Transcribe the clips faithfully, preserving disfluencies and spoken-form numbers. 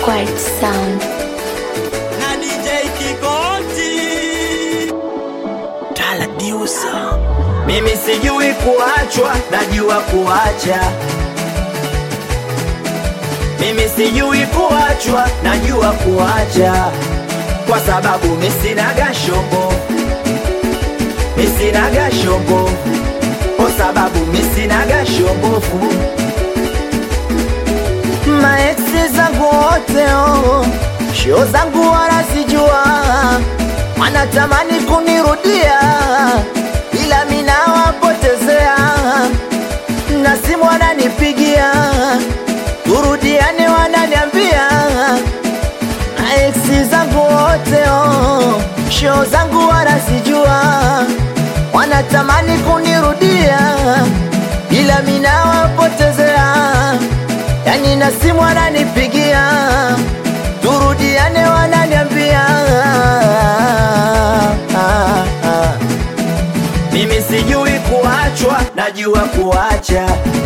Quiet sound. Na D J Kikoti Tala Diusa. Mimi sijui kuachwa, najua kuacha. Mimi sijui kuachwa, najua kuacha. Kwa sababu mimi sinaga shombo, mimi sinaga shombo. Kwa sababu mimi sinaga shombofu. Maeksi zangu wote oh, shio zangu wanasijua, wanatamani kunirudia, ila mina wapotezea, na simu wananipigia, turudiane wananiambia. Maeksi zangu wote oh, shio zangu wanasijua, wanatamani kunirudia, ila mina wapotezea, yani na simu wananipigia, turudiane wananiambia. Mimi sijui kuachwa, najua kuacha.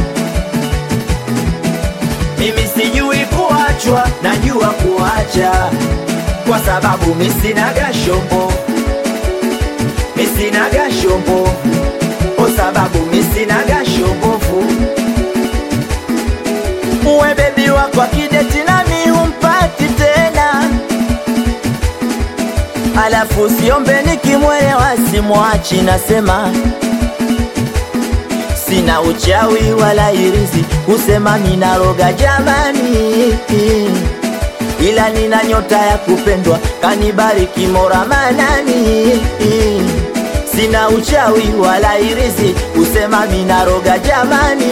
Mimi sijui kuachwa, najua kuacha. Kwa sababu mimi sinaga shombo, mimi sinaga shombo. Kwa sababu mimi sinaga shombofu. Uwe baby wako akideti nami humpati tena, alafu siombe nikimwelewa simwachi. Nasema sina uchawi wala irizi, kusema nina roga jamani, ila nina nyota ya kupendwa, kanibariki Mola Manani. Sina uchawi wala irizi, kusema nina roga jamani,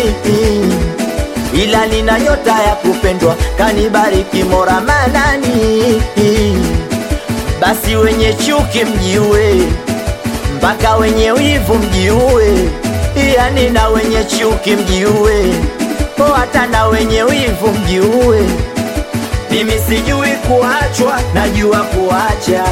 ila nina nyota ya kupendwa, kanibariki Mola Manani. Basi wenye chuki mjiue, mpaka wenye wivu mjiue, yani na wenye chuki mjiue, o hata na wenye wivu mjiue. Mimi sijui kuachwa, najua kuacha.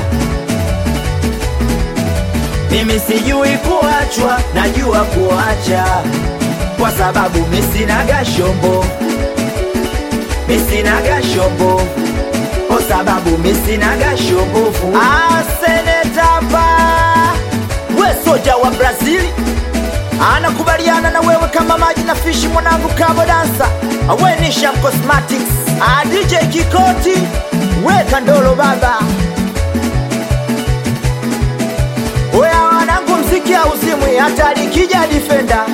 Mimi sijui kuachwa, najua kuacha. Kwa sababu mimi sinaga shombo, mimi sinaga shombo. Kwa sababu mimi sinaga shombofu. Ah, senetapa we soja wa Brazil, anakubaliana na wewe kama maji na fishi, mwanangu kama dansa. Awe ni Sham Cosmetics. Ah, D J Kikoti we Kandolo baba. Oya wanangu, mziki ya uzimwi, hata likija defender.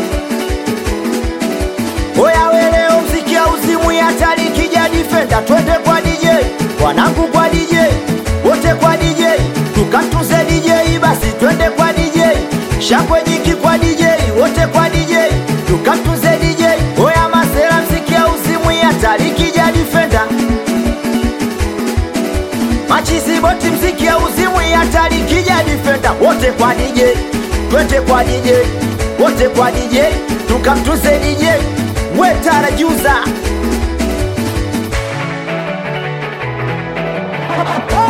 Oya weleo mziki ya uzimwi, hata likija defender. Twende kwa D J, wanangu kwa D J, wote kwa D J, tukatunze D J. Basi twende kwa D J, shakwe jiki kwa D J, wote kwa D J, tukatunze D J. Oya masela, mziki ya uzimwi, hata likija defender. Machizi boti, mziki ya uzimwi, hata likija defender. Wote kwa D J, twende kwa D J, wote kwa D J, tukatunze D J. Wetara juza.